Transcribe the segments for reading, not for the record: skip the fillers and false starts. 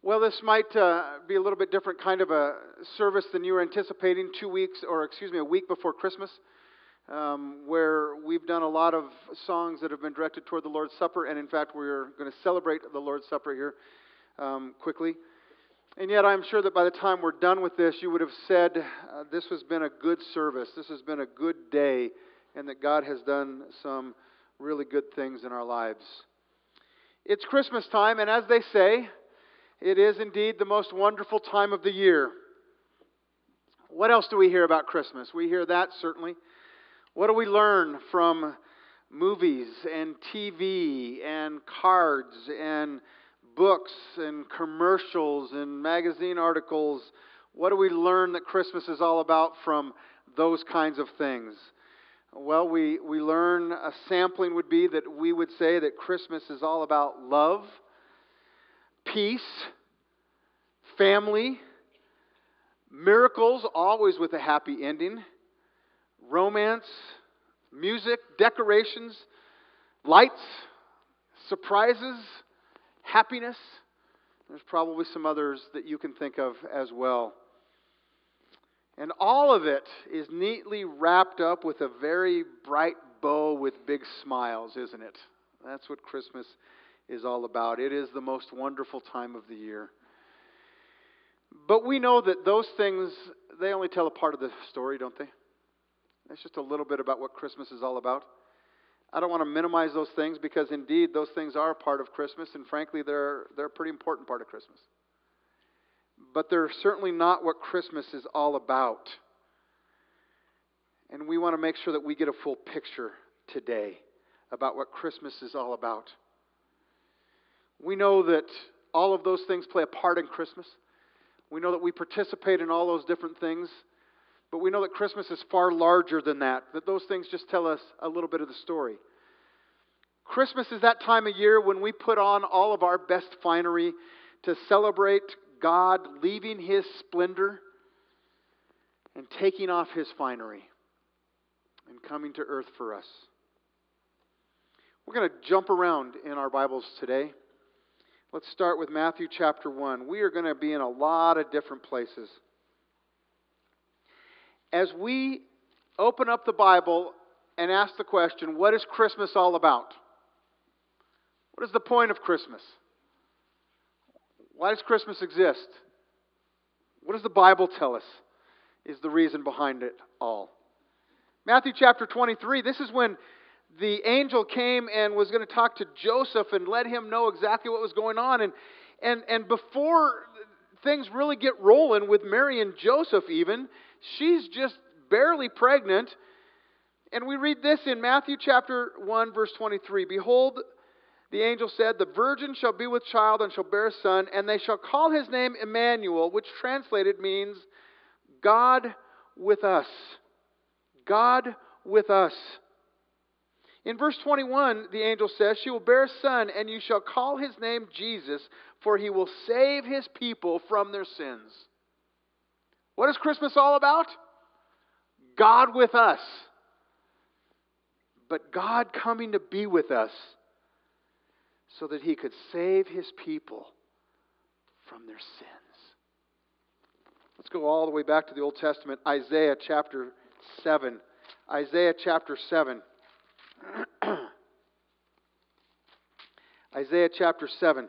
Well, this might be a little bit different kind of a service than you were anticipating 2 weeks, or excuse me, a week before Christmas, where we've done a lot of songs that have been directed toward the Lord's Supper, and in fact, we're going to celebrate the Lord's Supper here quickly. And yet, I'm sure that by the time we're done with this, you would have said, this has been a good service, this has been a good day, and that God has done some really good things in our lives. It's Christmas time, and as they say, it is indeed the most wonderful time of the year. What else do we hear about Christmas? We hear that, certainly. What do we learn from movies and TV and cards and books and commercials and magazine articles? What do we learn that Christmas is all about from those kinds of things? Well, we learn, a sampling would be that we would say that Christmas is all about love, peace, family, miracles, always with a happy ending, romance, music, decorations, lights, surprises, happiness. There's probably some others that you can think of as well. And all of it is neatly wrapped up with a very bright bow with big smiles, isn't it? That's what Christmas is all about. It is the most wonderful time of the year. But we know that those things, they only tell a part of the story, don't they? That's just a little bit about what Christmas is all about. I don't want to minimize those things because indeed those things are a part of Christmas, and frankly they're a pretty important part of Christmas. But they're certainly not what Christmas is all about. And we want to make sure that we get a full picture today about what Christmas is all about. We know that all of those things play a part in Christmas. We know that we participate in all those different things. But we know that Christmas is far larger than that. That those things just tell us a little bit of the story. Christmas is that time of year when we put on all of our best finery to celebrate God leaving His splendor and taking off His finery and coming to earth for us. We're going to jump around in our Bibles today. Let's start with Matthew chapter 1. We are going to be in a lot of different places. As we open up the Bible and ask the question, what is Christmas all about? What is the point of Christmas? Why does Christmas exist? What does the Bible tell us is the reason behind it all? Matthew chapter 23, this is when the angel came and was going to talk to Joseph and let him know exactly what was going on. And before things really get rolling with Mary and Joseph even, she's just barely pregnant. And we read this in Matthew chapter 1, verse 23. Behold, the angel said, the virgin shall be with child and shall bear a son, and they shall call his name Emmanuel, which translated means God with us. God with us. In verse 21, the angel says, she will bear a son, and you shall call his name Jesus, for he will save his people from their sins. What is Christmas all about? God with us. But God coming to be with us so that He could save His people from their sins. Let's go all the way back to the Old Testament, Isaiah chapter 7. Isaiah chapter 7. Isaiah chapter 7.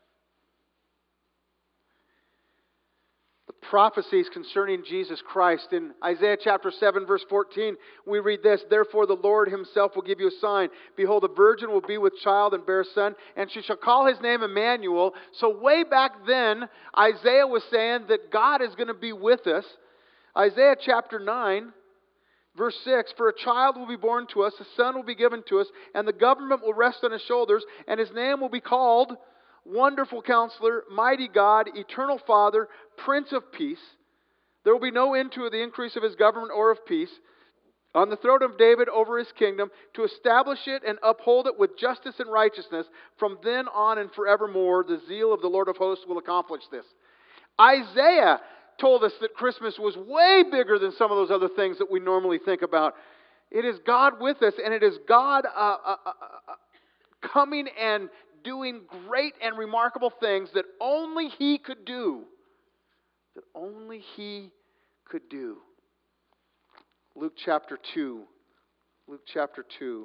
The prophecies concerning Jesus Christ. In Isaiah chapter 7, verse 14, we read this, therefore the Lord Himself will give you a sign. Behold, a virgin will be with child and bear a son, and she shall call his name Emmanuel. So way back then, Isaiah was saying that God is going to be with us. Isaiah chapter 9, verse 6, for a child will be born to us, a son will be given to us, and the government will rest on His shoulders, and His name will be called Wonderful Counselor, Mighty God, Eternal Father, Prince of Peace. There will be no end to the increase of His government or of peace. On the throne of David over His kingdom, to establish it and uphold it with justice and righteousness, from then on and forevermore, the zeal of the Lord of hosts will accomplish this. Isaiah told us that Christmas was way bigger than some of those other things that we normally think about. It is God with us, and it is God coming and doing great and remarkable things that only He could do. That only He could do. Luke chapter 2. Luke chapter 2.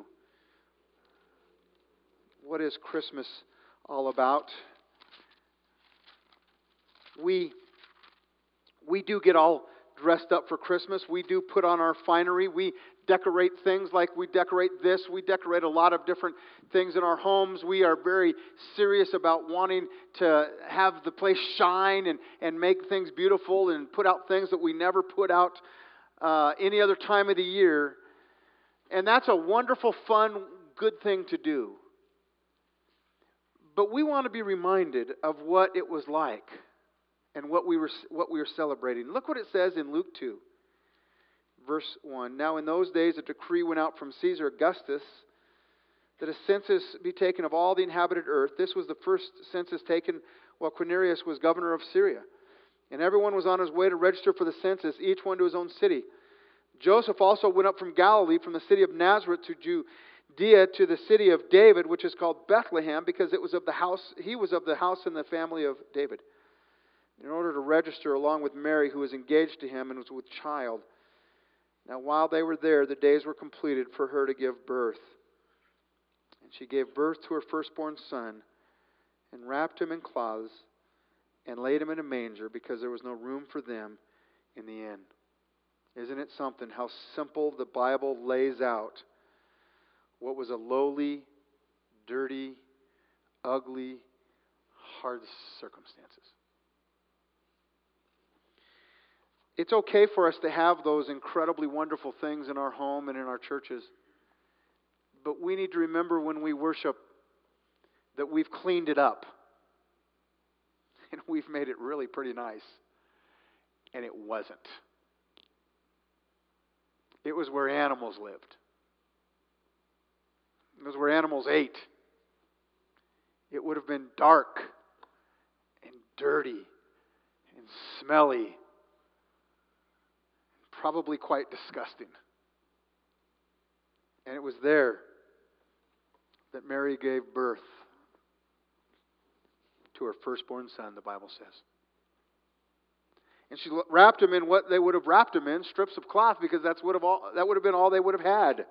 What is Christmas all about? We do get all dressed up for Christmas. We do put on our finery. We decorate things like we decorate this. We decorate a lot of different things in our homes. We are very serious about wanting to have the place shine and make things beautiful and put out things that we never put out any other time of the year. And that's a wonderful, fun, good thing to do. But we want to be reminded of what it was like and what we were celebrating. Look what it says in Luke 2, verse 1. Now in those days a decree went out from Caesar Augustus that a census be taken of all the inhabited earth. This was the first census taken while Quirinius was governor of Syria. And everyone was on his way to register for the census, each one to his own city. Joseph also went up from Galilee, from the city of Nazareth to Judea, to the city of David, which is called Bethlehem, because he was of the house and the family of David, in order to register along with Mary, who was engaged to him and was with child. Now while they were there, the days were completed for her to give birth. And she gave birth to her firstborn son, and wrapped him in cloths, and laid him in a manger, because there was no room for them in the inn. Isn't it something how simple the Bible lays out what was a lowly, dirty, ugly, hard circumstances? It's okay for us to have those incredibly wonderful things in our home and in our churches. But we need to remember when we worship that we've cleaned it up. And we've made it really pretty nice. And it wasn't. It was where animals lived. It was where animals ate. It would have been dark and dirty and smelly. Probably quite disgusting. And it was there that Mary gave birth to her firstborn son, the Bible says. And she wrapped him in what they would have wrapped him in, strips of cloth, because that would have been all they would have had.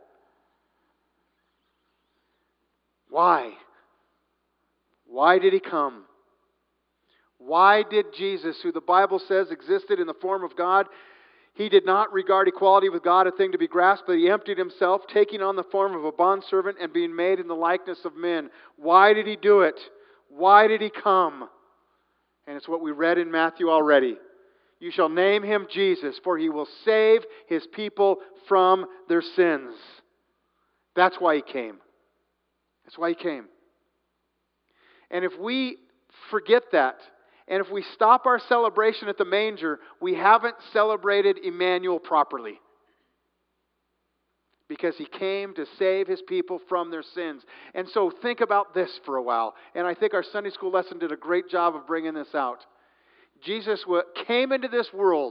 Why? Why did He come? Why did Jesus, who the Bible says existed in the form of God, He did not regard equality with God a thing to be grasped, but He emptied Himself, taking on the form of a bondservant and being made in the likeness of men. Why did He do it? Why did He come? And it's what we read in Matthew already. You shall name Him Jesus, for He will save His people from their sins. That's why He came. That's why He came. And if we forget that, and if we stop our celebration at the manger, we haven't celebrated Emmanuel properly. Because He came to save His people from their sins. And so think about this for a while. And I think our Sunday school lesson did a great job of bringing this out. Jesus came into this world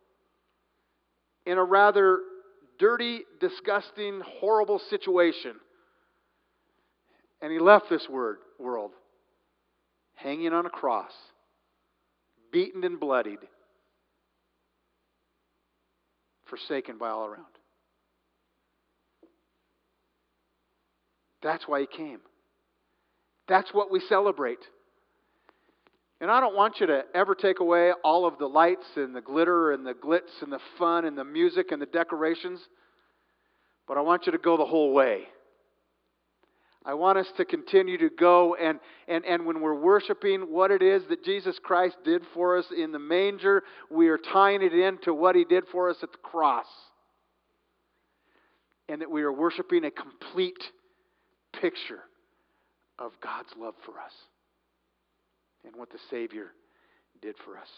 in a rather dirty, disgusting, horrible situation. And He left this world hanging on a cross, beaten and bloodied, forsaken by all around. That's why He came. That's what we celebrate. And I don't want you to ever take away all of the lights and the glitter and the glitz and the fun and the music and the decorations, but I want you to go the whole way. I want us to continue to go and when we're worshiping what it is that Jesus Christ did for us in the manger, we are tying it into what He did for us at the cross. And that we are worshiping a complete picture of God's love for us and what the Savior did for us.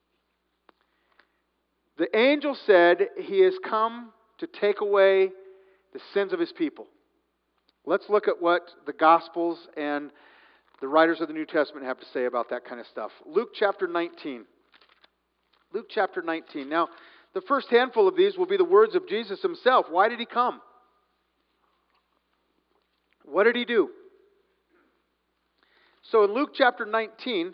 The angel said He has come to take away the sins of His people. Let's look at what the Gospels and the writers of the New Testament have to say about that kind of stuff. Luke chapter 19. Luke chapter 19. Now, the first handful of these will be the words of Jesus Himself. Why did He come? What did He do? So in Luke chapter 19,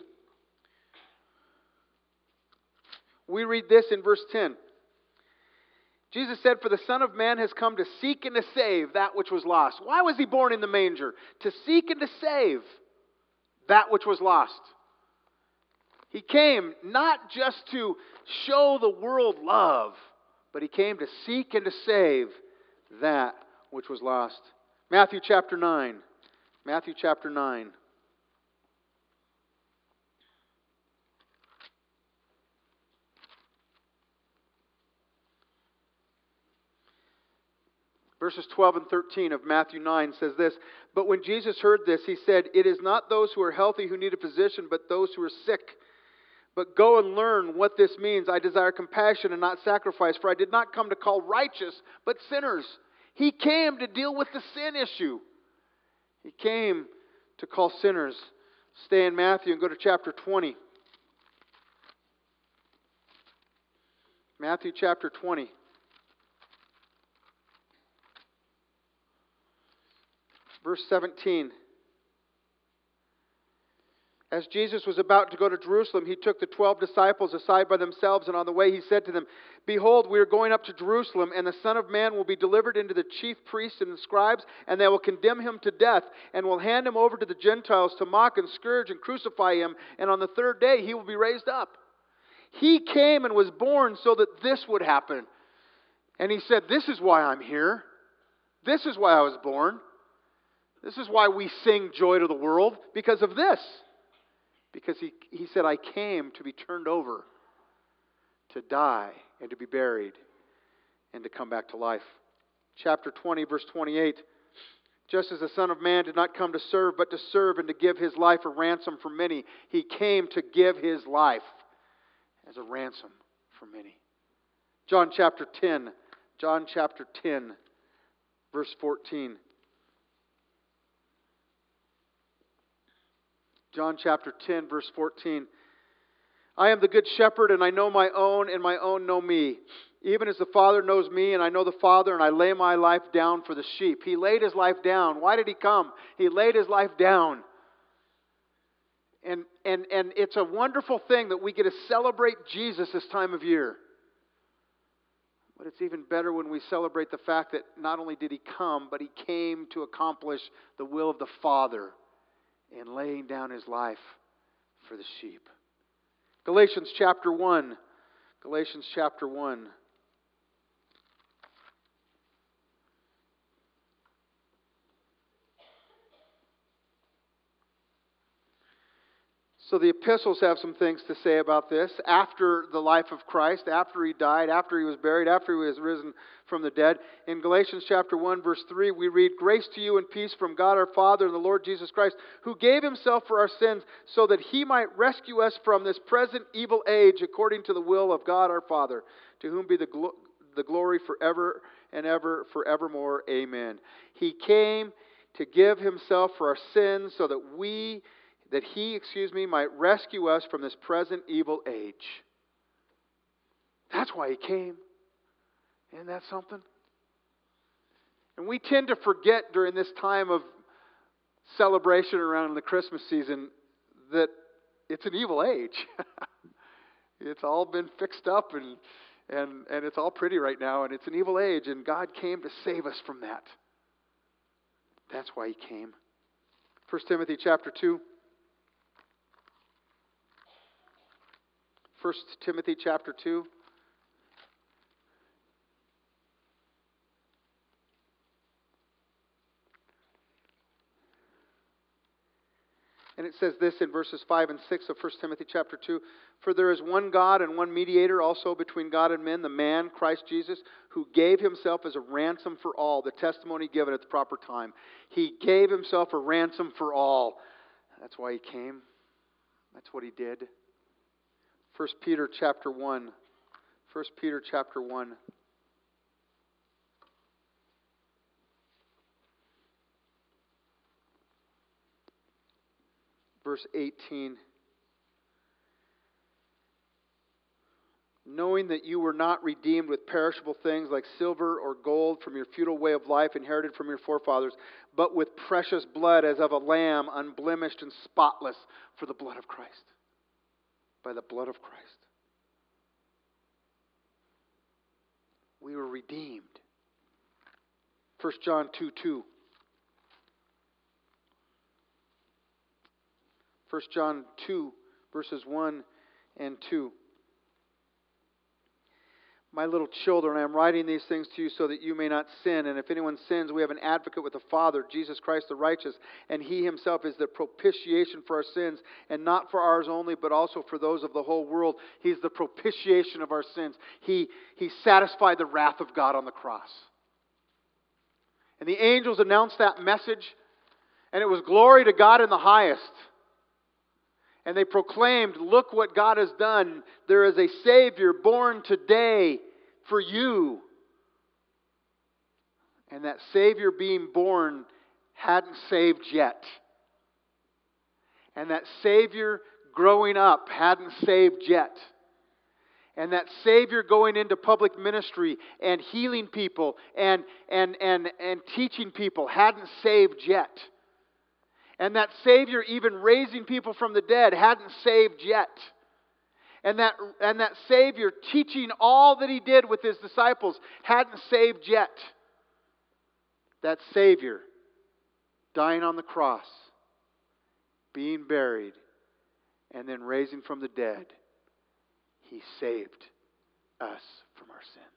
we read this in verse 10. Jesus said, "For the Son of Man has come to seek and to save that which was lost." Why was he born in the manger? To seek and to save that which was lost. He came not just to show the world love, but he came to seek and to save that which was lost. Matthew chapter 9. Matthew chapter 9. Verses 12 and 13 of Matthew 9 says this, "But when Jesus heard this, he said, 'It is not those who are healthy who need a physician, but those who are sick. But go and learn what this means. I desire compassion and not sacrifice, for I did not come to call righteous, but sinners.'" He came to deal with the sin issue. He came to call sinners. Stay in Matthew and go to chapter 20. Matthew chapter 20. Verse 17. As Jesus was about to go to Jerusalem, he took the 12 disciples aside by themselves, and on the way he said to them, "Behold, we are going up to Jerusalem, and the Son of Man will be delivered into the chief priests and the scribes, and they will condemn him to death, and will hand him over to the Gentiles to mock and scourge and crucify him, and on the third day he will be raised up." He came and was born so that this would happen. And he said, "This is why I'm here. This is why I was born. This is why we sing joy to the world, because of this." Because he said, "I came to be turned over, to die, and to be buried, and to come back to life." Chapter 20, verse 28. "Just as the Son of Man did not come to serve, but to serve and to give his life a ransom for many." He came to give his life as a ransom for many. John chapter 10. John chapter 10, verse 14. John chapter 10, verse 14. "I am the good shepherd, and I know my own, and my own know me. Even as the Father knows me, and I know the Father, and I lay my life down for the sheep." He laid his life down. Why did he come? He laid his life down. And it's a wonderful thing that we get to celebrate Jesus this time of year. But it's even better when we celebrate the fact that not only did he come, but he came to accomplish the will of the Father in laying down his life for the sheep. Galatians chapter 1. Galatians chapter 1. So the epistles have some things to say about this. After the life of Christ, after he died, after he was buried, after he was risen from the dead. In Galatians chapter 1, verse 3, we read, "Grace to you and peace from God our Father and the Lord Jesus Christ, who gave himself for our sins, so that he might rescue us from this present evil age, according to the will of God our Father, to whom be the glory forever and ever, forevermore. Amen." He came to give himself for our sins, so that he might rescue us from this present evil age. That's why he came. Isn't that something? And we tend to forget during this time of celebration around the Christmas season that it's an evil age. It's all been fixed up and it's all pretty right now, and it's an evil age, and God came to save us from that. That's why he came. 1 Timothy chapter 2. 1 Timothy chapter 2. And it says this in verses 5 and 6 of 1 Timothy chapter 2. "For there is one God and one mediator also between God and men, the man, Christ Jesus, who gave himself as a ransom for all." The testimony given at the proper time. He gave himself a ransom for all. That's why he came. That's what he did. 1 Peter chapter 1. 1 Peter chapter 1. Verse 18. knowing that you were not redeemed with perishable things like silver or gold from your futile way of life inherited from your forefathers, but with precious blood as of a lamb, unblemished and spotless, for the blood of Christ. By the blood of Christ. We were redeemed. 1 John 2:2. 1 John 2, verses 1 and 2. My little children, I am writing these things to you so that you may not sin. And if anyone sins, we have an advocate with the Father, Jesus Christ the righteous. And He Himself is the propitiation for our sins, and not for ours only, but also for those of the whole world. He's the propitiation of our sins. He satisfied the wrath of God on the cross. And the angels announced that message, and it was glory to God in the highest. And they proclaimed, look what God has done. There is a Savior born today for you. And that Savior being born hadn't saved yet. And that Savior growing up hadn't saved yet. And that Savior going into public ministry and healing people and teaching people hadn't saved yet. And that Savior even raising people from the dead hadn't saved yet. And that Savior teaching all that He did with His disciples hadn't saved yet. That Savior dying on the cross, being buried, and then raising from the dead, He saved us from our sins.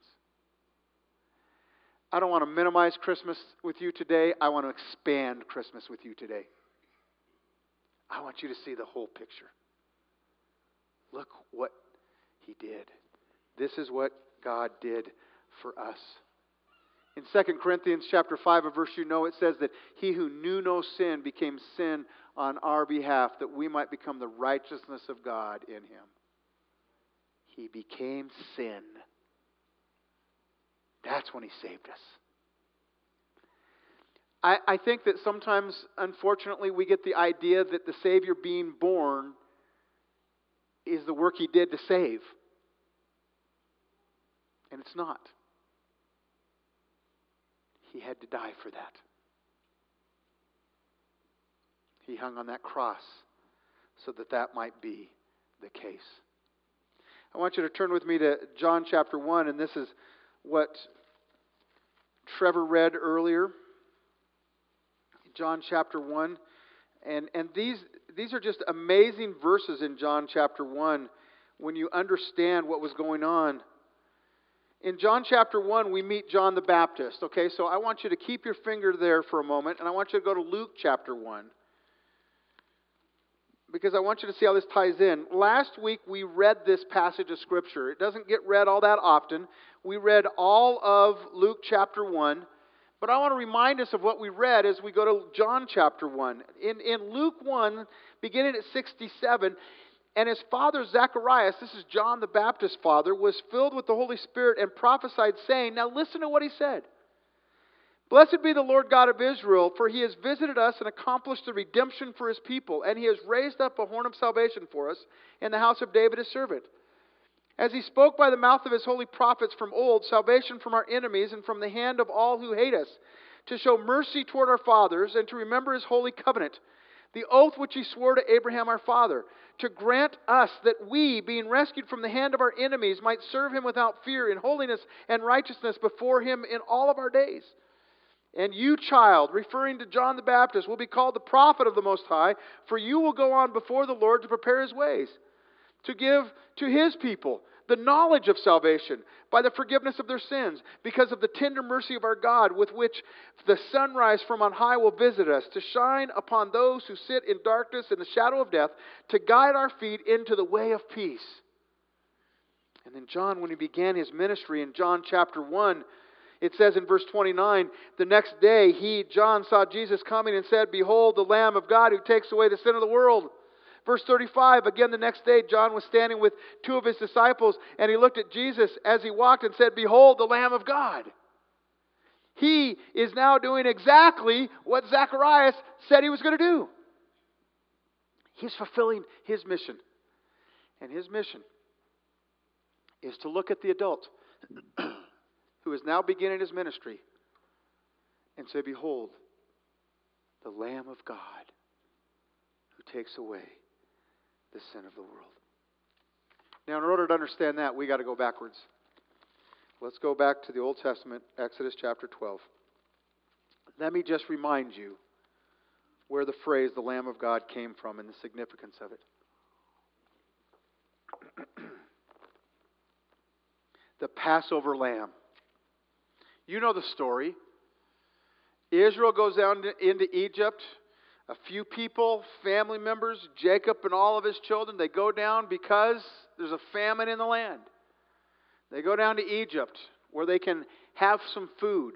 I don't want to minimize Christmas with you today. I want to expand Christmas with you today. I want you to see the whole picture. Look what He did. This is what God did for us. In 2 Corinthians chapter 5, a verse you know, it says that He who knew no sin became sin on our behalf, that we might become the righteousness of God in Him. He became sin. That's when He saved us. I think that sometimes, unfortunately, we get the idea that the Savior being born is the work He did to save. And it's not. He had to die for that. He hung on that cross so that that might be the case. I want you to turn with me to John chapter 1, and this is what Trevor read earlier. John chapter 1. And these are just amazing verses in John chapter 1 when you understand what was going on. In John chapter 1, we meet John the Baptist. Okay, so I want you to keep your finger there for a moment, and I want you to go to Luke chapter 1. Because I want you to see how this ties in. Last week we read this passage of Scripture. It doesn't get read all that often. We read all of Luke chapter 1. But I want to remind us of what we read as we go to John chapter 1. In Luke 1, beginning at 67, and his father Zacharias, this is John the Baptist's father, was filled with the Holy Spirit and prophesied, saying, now listen to what he said. Blessed be the Lord God of Israel, for He has visited us and accomplished the redemption for His people, and He has raised up a horn of salvation for us in the house of David His servant. As He spoke by the mouth of His holy prophets from old, salvation from our enemies and from the hand of all who hate us, to show mercy toward our fathers and to remember His holy covenant, the oath which He swore to Abraham our father, to grant us that we, being rescued from the hand of our enemies, might serve Him without fear in holiness and righteousness before Him in all of our days. And you, child, referring to John the Baptist, will be called the prophet of the Most High, for you will go on before the Lord to prepare His ways, to give to His people the knowledge of salvation by the forgiveness of their sins, because of the tender mercy of our God, with which the sunrise from on high will visit us, to shine upon those who sit in darkness and the shadow of death, to guide our feet into the way of peace. And then John, when he began his ministry in John chapter 1, it says in verse 29, the next day he, John, saw Jesus coming and said, behold, the Lamb of God who takes away the sin of the world. Verse 35, again the next day, John was standing with two of his disciples, and he looked at Jesus as he walked and said, behold, the Lamb of God. He is now doing exactly what Zacharias said he was going to do. He's fulfilling his mission. And his mission is to look at the adult who is now beginning his ministry and say, behold, the Lamb of God who takes away the sin of the world. Now, in order to understand that, we got to go backwards. Let's go back to the Old Testament, Exodus chapter 12. Let me just remind you where the phrase, the Lamb of God, came from and the significance of it. The Passover lamb. You know the story. Israel goes down into Egypt. A few people, family members, Jacob and all of his children, they go down because there's a famine in the land. They go down to Egypt where they can have some food.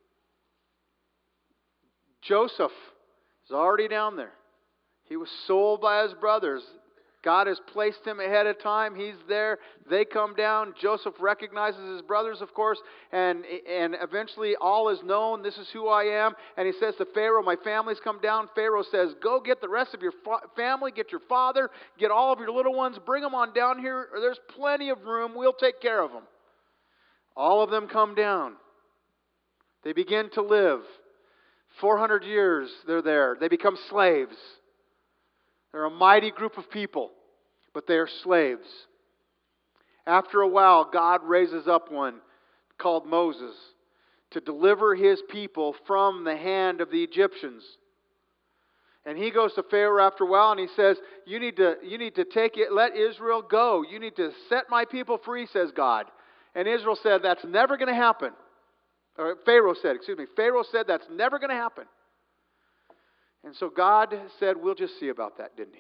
Joseph is already down there. He was sold by his brothers. God has placed him ahead of time. He's there. They come down. Joseph recognizes his brothers, of course, and eventually all is known. This is who I am. And he says to Pharaoh, my family's come down. Pharaoh says, go get the rest of your family, get your father, get all of your little ones, bring them on down here. There's plenty of room. We'll take care of them. All of them come down. They begin to live. 400 years they're there. They become slaves. They're a mighty group of people, but they are slaves. After a while, God raises up one called Moses to deliver his people from the hand of the Egyptians. And he goes to Pharaoh after a while and he says, you need to take it, let Israel go. You need to set my people free, says God. And Israel said, that's never going to happen. Or Pharaoh said, that's never going to happen. And so God said, we'll just see about that, didn't he?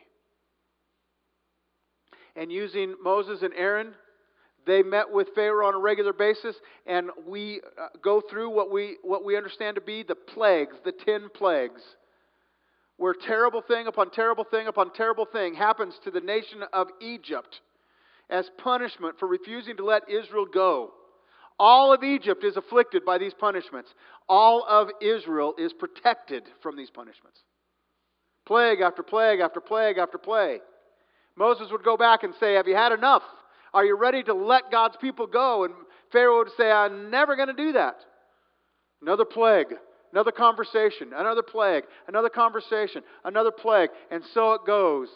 And using Moses and Aaron, they met with Pharaoh on a regular basis, and we go through what we understand to be the plagues, the 10 plagues, where terrible thing upon terrible thing upon terrible thing happens to the nation of Egypt as punishment for refusing to let Israel go. All of Egypt is afflicted by these punishments. All of Israel is protected from these punishments. Plague after plague after plague after plague. Moses would go back and say, have you had enough? Are you ready to let God's people go? And Pharaoh would say, I'm never going to do that. Another plague, another conversation, another plague, another conversation, another plague. And so it goes.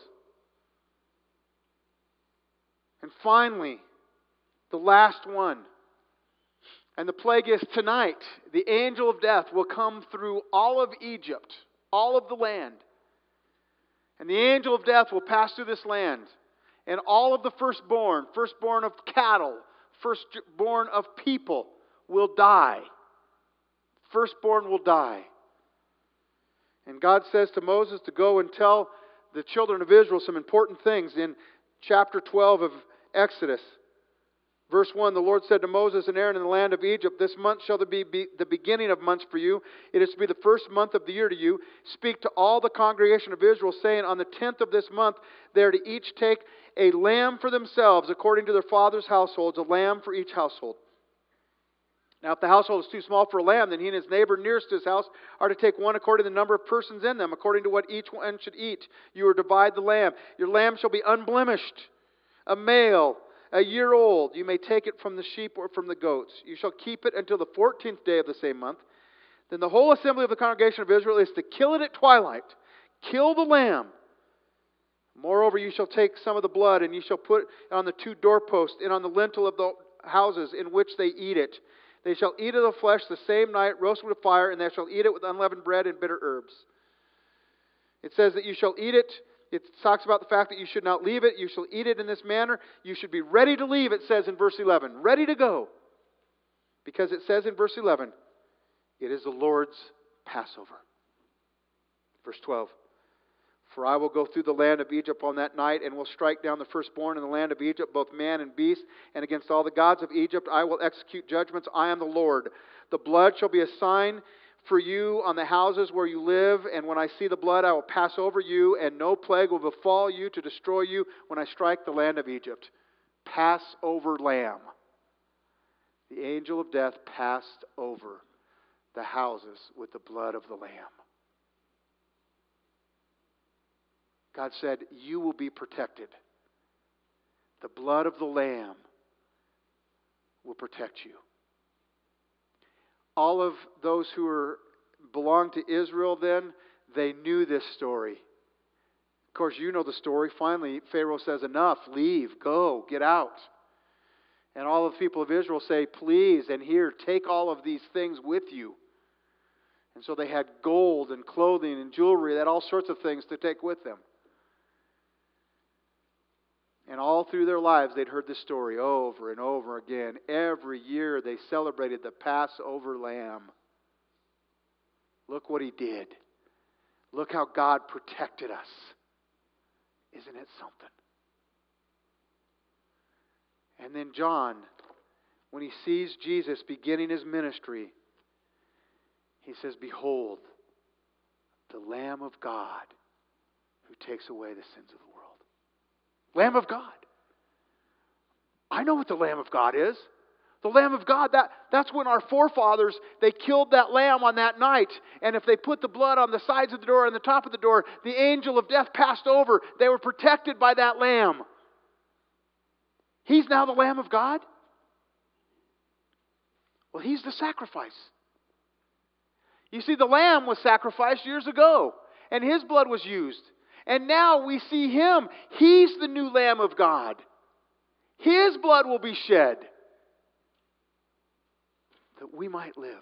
And finally, the last one. And the plague is tonight. The angel of death will come through all of Egypt, all of the land. And the angel of death will pass through this land. And all of the firstborn of cattle, firstborn of people will die. Firstborn will die. And God says to Moses to go and tell the children of Israel some important things in chapter 12 of Exodus. Verse 1, the Lord said to Moses and Aaron in the land of Egypt, this month shall be the beginning of months for you. It is to be the first month of the year to you. Speak to all the congregation of Israel, saying, on the 10th of this month, they are to each take a lamb for themselves, according to their father's households, a lamb for each household. Now, if the household is too small for a lamb, then he and his neighbor nearest to his house are to take one according to the number of persons in them, according to what each one should eat. You are to divide the lamb. Your lamb shall be unblemished, a male, a year old. You may take it from the sheep or from the goats. You shall keep it until the 14th day of the same month. Then the whole assembly of the congregation of Israel is to kill it at twilight. Kill the lamb. Moreover, you shall take some of the blood, and you shall put it on the 2 doorposts and on the lintel of the houses in which they eat it. They shall eat of the flesh the same night, roasted with fire, and they shall eat it with unleavened bread and bitter herbs. It says that you shall eat it. It talks about the fact that you should not leave it. You shall eat it in this manner. You should be ready to leave, it says in verse 11. Ready to go. Because it says in verse 11, it is the Lord's Passover. Verse 12. For I will go through the land of Egypt on that night, and will strike down the firstborn in the land of Egypt, both man and beast, and against all the gods of Egypt I will execute judgments. I am the Lord. The blood shall be a sign for you on the houses where you live, and when I see the blood I will pass over you, and no plague will befall you to destroy you when I strike the land of Egypt. Passover lamb. The angel of death passed over the houses with the blood of the lamb. God said, you will be protected. The blood of the lamb will protect you. All of those who belonged to Israel then, they knew this story. Of course, you know the story. Finally, Pharaoh says, enough, leave, go, get out. And all of the people of Israel say, please, and here, take all of these things with you. And so they had gold and clothing and jewelry, they had all sorts of things to take with them. And all through their lives, they'd heard this story over and over again. Every year they celebrated the Passover lamb. Look what he did. Look how God protected us. Isn't it something? And then John, when he sees Jesus beginning his ministry, he says, behold, the Lamb of God who takes away the sins of the world. Lamb of God. I know what the Lamb of God is. The Lamb of God, that's when our forefathers, they killed that lamb on that night. And if they put the blood on the sides of the door and the top of the door, the angel of death passed over. They were protected by that lamb. He's now the Lamb of God? Well, he's the sacrifice. You see, the lamb was sacrificed years ago, and his blood was used. And now we see him. He's the new Lamb of God. His blood will be shed that we might live.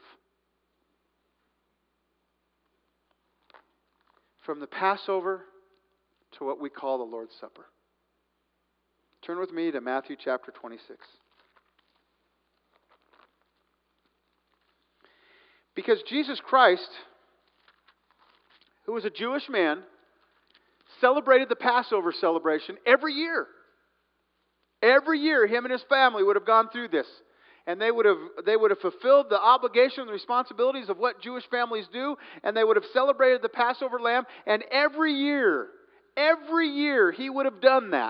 From the Passover to what we call the Lord's Supper. Turn with me to Matthew chapter 26. Because Jesus Christ, who was a Jewish man, celebrated the Passover celebration every year. Every year, him and his family would have gone through this. And they would have fulfilled the obligation and the responsibilities of what Jewish families do. And they would have celebrated the Passover lamb. And every year, he would have done that.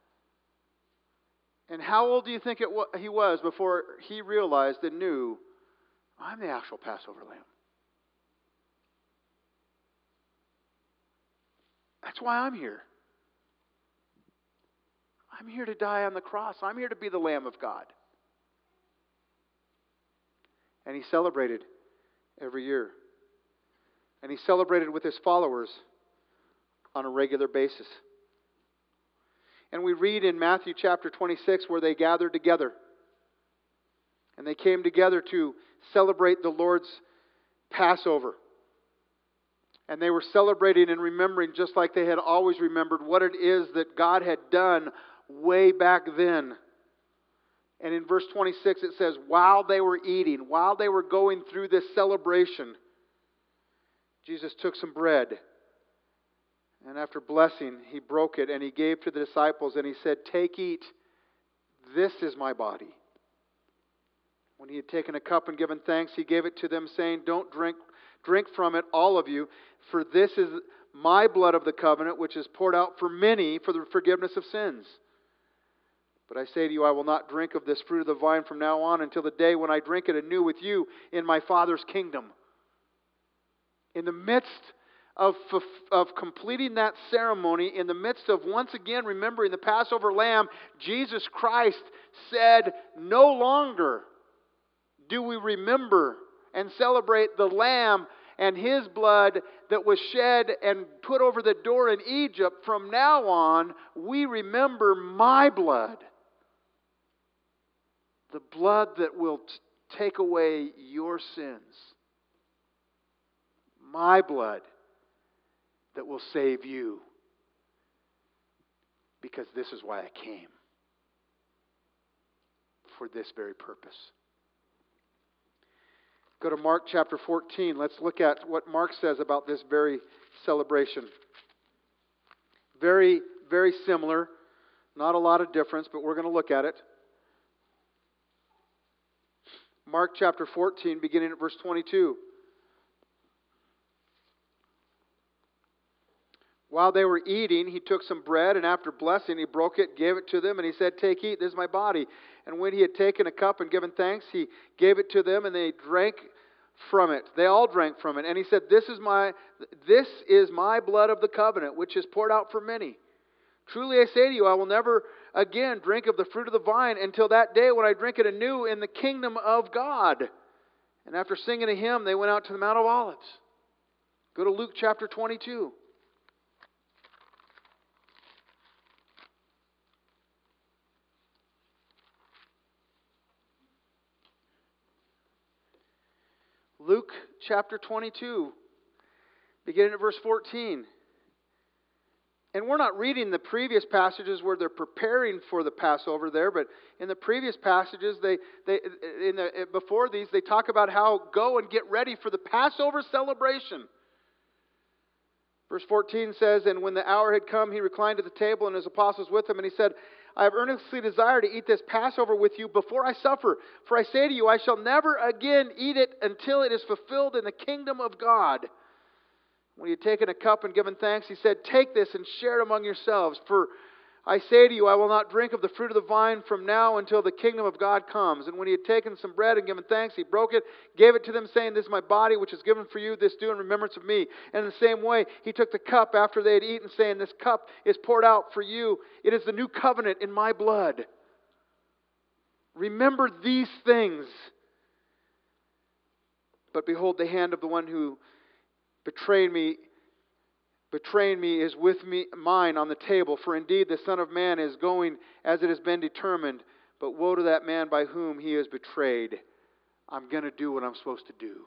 And how old do you think he was before he realized and knew, I'm the actual Passover lamb? That's why I'm here. I'm here to die on the cross. I'm here to be the Lamb of God. And he celebrated every year. And he celebrated with his followers on a regular basis. And we read in Matthew chapter 26 where they gathered together. And they came together to celebrate the Lord's Passover. And they were celebrating and remembering just like they had always remembered what it is that God had done way back then. And in verse 26 it says, while they were eating, while they were going through this celebration, Jesus took some bread. And after blessing, he broke it and he gave to the disciples and he said, take, eat, this is my body. When he had taken a cup and given thanks, he gave it to them, saying, don't drink from it, all of you, for this is my blood of the covenant, which is poured out for many for the forgiveness of sins. But I say to you, I will not drink of this fruit of the vine from now on until the day when I drink it anew with you in my Father's kingdom. In the midst of completing that ceremony, in the midst of once again remembering the Passover lamb, Jesus Christ said, no longer do we remember and celebrate the lamb and his blood that was shed and put over the door in Egypt. From now on, we remember my blood. The blood that will take away your sins. My blood that will save you. Because this is why I came. For this very purpose. Go to Mark chapter 14. Let's look at what Mark says about this very celebration. Very, very similar. Not a lot of difference, but we're going to look at it. Mark chapter 14, beginning at verse 22. While they were eating, he took some bread, and after blessing, he broke it, gave it to them, and he said, take, eat, this is my body. And when he had taken a cup and given thanks, he gave it to them, and they drank from it. They all drank from it. And he said, this is my blood of the covenant, which is poured out for many. Truly I say to you, I will never again drink of the fruit of the vine until that day when I drink it anew in the kingdom of God. And after singing a hymn, they went out to the Mount of Olives. Go to Luke chapter 22. Luke chapter 22, beginning at verse 14. And we're not reading the previous passages where they're preparing for the Passover there, but in the previous passages, before these, they talk about how go and get ready for the Passover celebration. Verse 14 says, and when the hour had come, he reclined at the table and his apostles with him, and he said, I have earnestly desired to eat this Passover with you before I suffer. For I say to you, I shall never again eat it until it is fulfilled in the kingdom of God. When he had taken a cup and given thanks, he said, take this and share it among yourselves. For I say to you, I will not drink of the fruit of the vine from now until the kingdom of God comes. And when he had taken some bread and given thanks, he broke it, gave it to them, saying, this is my body, which is given for you. This do in remembrance of me. And in the same way, he took the cup after they had eaten, saying, this cup is poured out for you. It is the new covenant in my blood. Remember these things. But behold, the hand of the one who betraying me is with mine on the table. For indeed the Son of Man is going as it has been determined. But woe to that man by whom he is betrayed. I'm going to do what I'm supposed to do.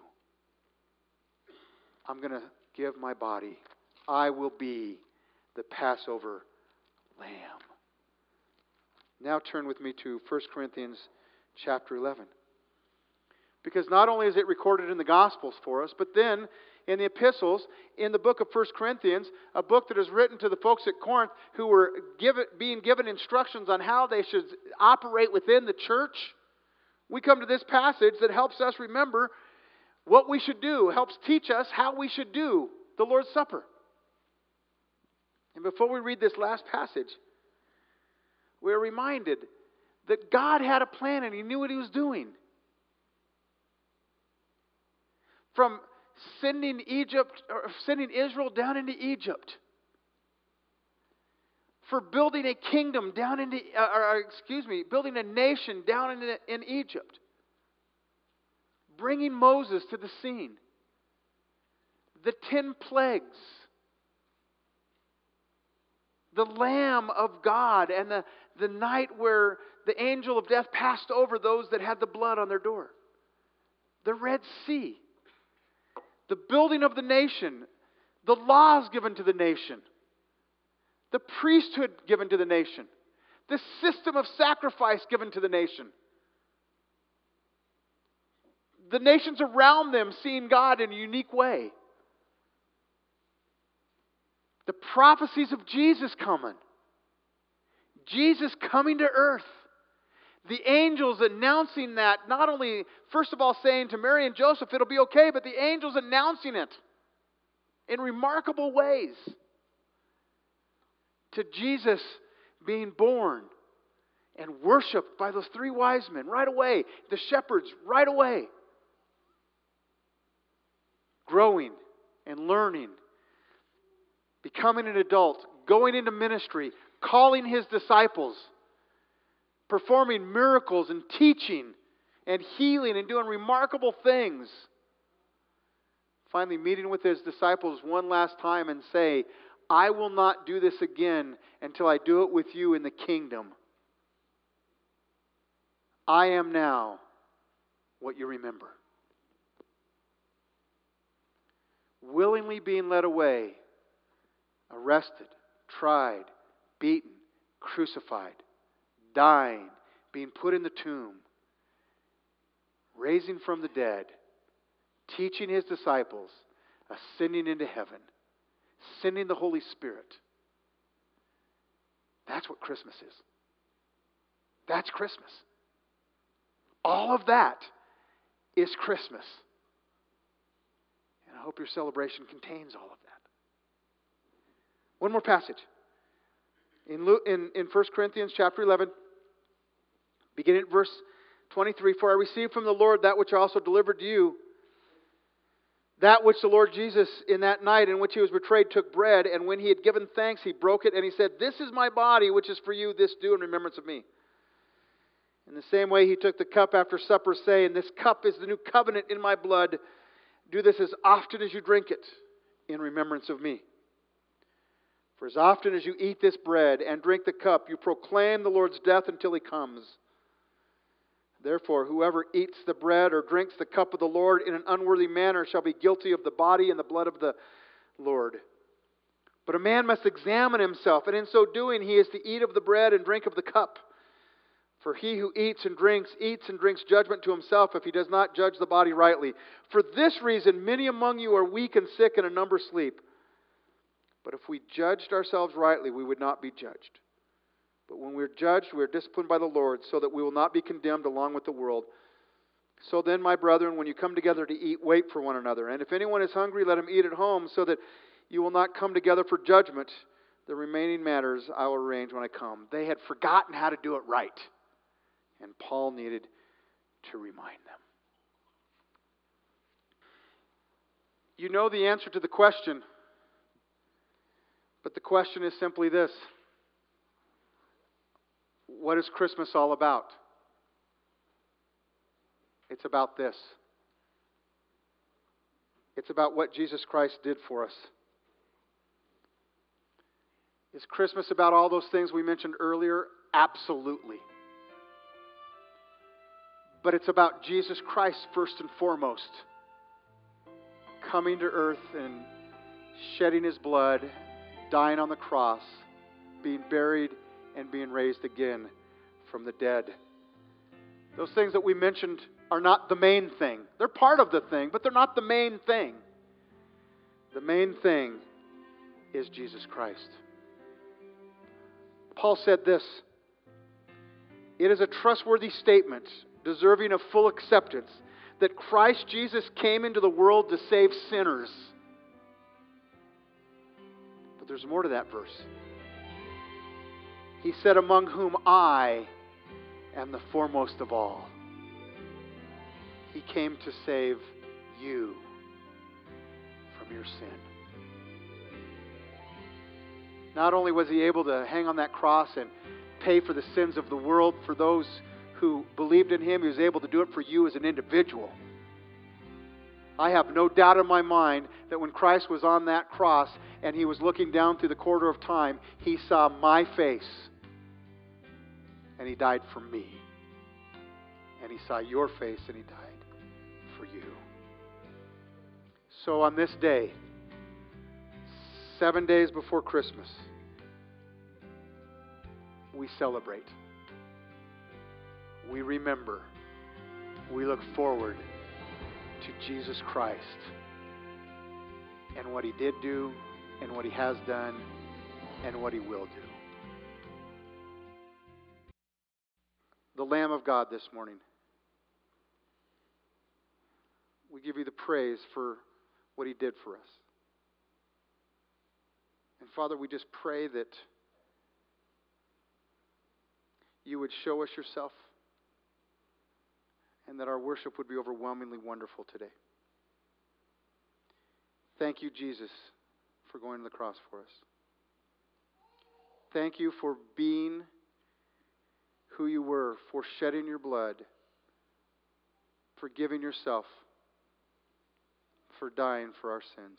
I'm going to give my body. I will be the Passover lamb. Now turn with me to 1 Corinthians chapter 11. Because not only is it recorded in the Gospels for us, but then in the epistles, in the book of 1 Corinthians, a book that is written to the folks at Corinth who were being given instructions on how they should operate within the church, we come to this passage that helps us remember what we should do, helps teach us how we should do the Lord's Supper. And before we read this last passage, we are reminded that God had a plan and He knew what He was doing. From sending Israel down into Egypt, for building a kingdom down into, building a nation down in Egypt, bringing Moses to the scene, the 10 plagues, the Lamb of God, and the night where the angel of death passed over those that had the blood on their door, the Red Sea, the building of the nation, the laws given to the nation, the priesthood given to the nation, the system of sacrifice given to the nation, the nations around them seeing God in a unique way, the prophecies of Jesus coming to earth, the angels announcing that, not only, first of all, saying to Mary and Joseph, it'll be okay, but the angels announcing it in remarkable ways. To Jesus being born and worshiped by those 3 wise men right away, the shepherds right away. Growing and learning, becoming an adult, going into ministry, calling His disciples, performing miracles and teaching and healing and doing remarkable things. Finally meeting with His disciples one last time and say, I will not do this again until I do it with you in the kingdom. I am now what you remember. Willingly being led away, arrested, tried, beaten, crucified, dying, being put in the tomb, raising from the dead, teaching His disciples, ascending into heaven, sending the Holy Spirit. That's what Christmas is. That's Christmas. All of that is Christmas. And I hope your celebration contains all of that. One more passage. In 1 Corinthians chapter 11, beginning at verse 23, for I received from the Lord that which I also delivered to you, That which the Lord Jesus, in that night in which he was betrayed, took bread, and when he had given thanks, he broke it, and he said, "This is my body, which is for you. This do in remembrance of me." In the same way, he took the cup after supper, saying, "This cup is the new covenant in my blood. Do this as often as you drink it in remembrance of me. For as often as you eat this bread and drink the cup, you proclaim the Lord's death until he comes. Therefore, whoever eats the bread or drinks the cup of the Lord in an unworthy manner shall be guilty of the body and the blood of the Lord. But a man must examine himself, and in so doing he is to eat of the bread and drink of the cup. For he who eats and drinks judgment to himself if he does not judge the body rightly. For this reason, many among you are weak and sick, and a number sleep. But if we judged ourselves rightly, we would not be judged. But when we are judged, we are disciplined by the Lord, so that we will not be condemned along with the world. So then, my brethren, when you come together to eat, wait for one another. And if anyone is hungry, let him eat at home, so that you will not come together for judgment. The remaining matters I will arrange when I come." They had forgotten how to do it right. And Paul needed to remind them. You know the answer to the question, but the question is simply this: what is Christmas all about? It's about this. It's about what Jesus Christ did for us. Is Christmas about all those things we mentioned earlier? Absolutely. But it's about Jesus Christ first and foremost, coming to earth and shedding his blood, dying on the cross, being buried, and being raised again from the dead. Those things that we mentioned are not the main thing. They're part of the thing, but they're not the main thing. The main thing is Jesus Christ. Paul said this: "It is a trustworthy statement, deserving of full acceptance, that Christ Jesus came into the world to save sinners." But there's more to that verse. He said, "Among whom I am the foremost of all." He came to save you from your sin. Not only was he able to hang on that cross and pay for the sins of the world for those who believed in him, he was able to do it for you as an individual. I have no doubt in my mind that when Christ was on that cross and he was looking down through the corridor of time, he saw my face and he died for me. And he saw your face and he died for you. So on this day, 7 days before Christmas, we celebrate. We remember. We look forward to Jesus Christ and what he did do and what he has done and what he will do. The Lamb of God this morning, we give you the praise for what he did for us. And Father, we just pray that you would show us yourself and that our worship would be overwhelmingly wonderful today. Thank you, Jesus, for going to the cross for us. Thank you for being who you were, for shedding your blood, for giving yourself, for dying for our sins.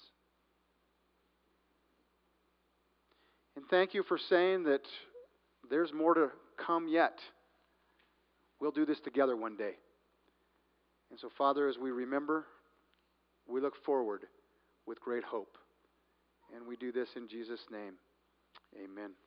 And thank you for saying that there's more to come yet. We'll do this together one day. And so, Father, as we remember, we look forward with great hope. And we do this in Jesus' name. Amen.